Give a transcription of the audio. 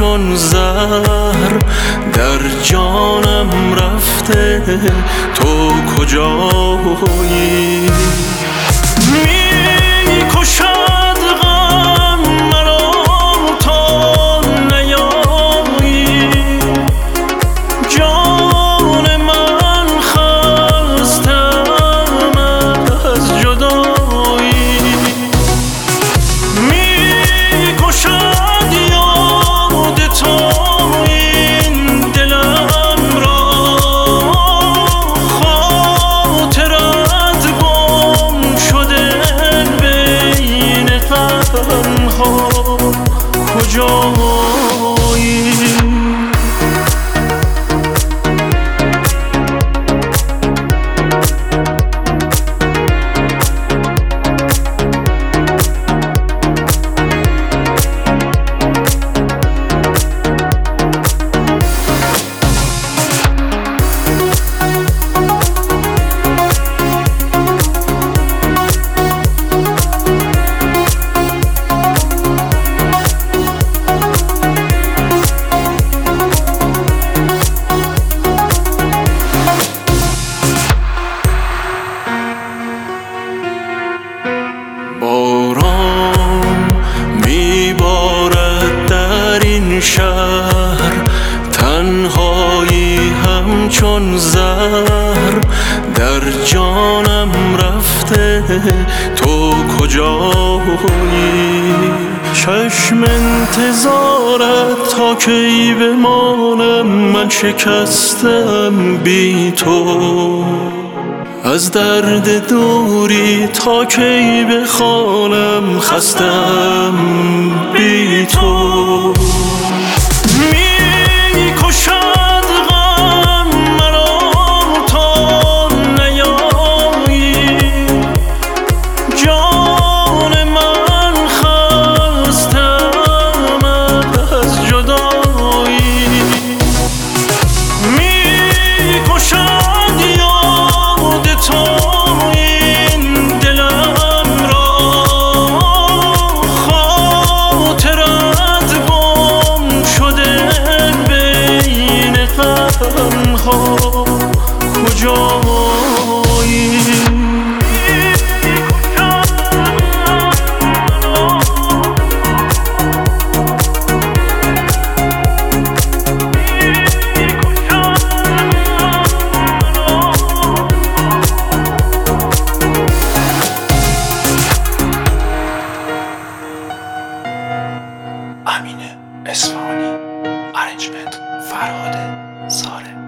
همچون زهر در جانم رفته، تو کجایی؟ می کشد غم مرا تا نیایی، جان من خستم از جدایی. می کشد یاد تو این دلم را، خاطرت گم شده بین غمها، کجایی؟ باران میبارد در این شهر، تنهایی همچون زهر در جانم رفته، تو کجایی؟ چشم انتظارت تا کی بمانم، من شکستم بی تو. از درد دوری تا کی بخوانم، خستم بی تو. می کشد غم مرا تا نیایی، جان من خستم از جدایی. می کشد یاد تو این دلم را، خاطرت گم شده بین غمها، کجایی؟ امین اصفهانی، ارنجمنت فرهاد زاره.